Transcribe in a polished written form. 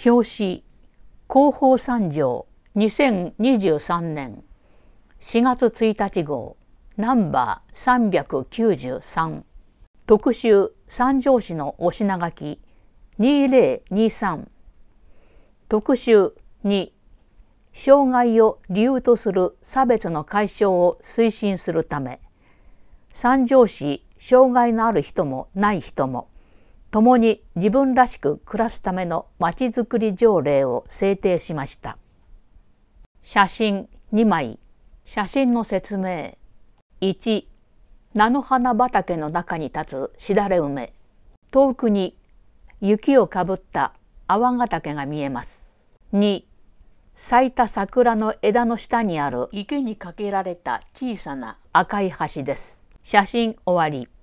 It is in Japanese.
表紙広報三条2023年4月1日号ナンバー393特集三条市のお品書き2023特集2障害を理由とする差別の解消を推進するため三条市障害のある人もない人も共に自分らしく暮らすためのまちづくり条例を制定しました。写真2枚。写真の説明。1、菜の花畑の中に立つしだれ梅。遠くに雪をかぶった泡ヶ岳が見えます。2、咲いた桜の枝の下にある池にかけられた小さな赤い橋です。写真終わり。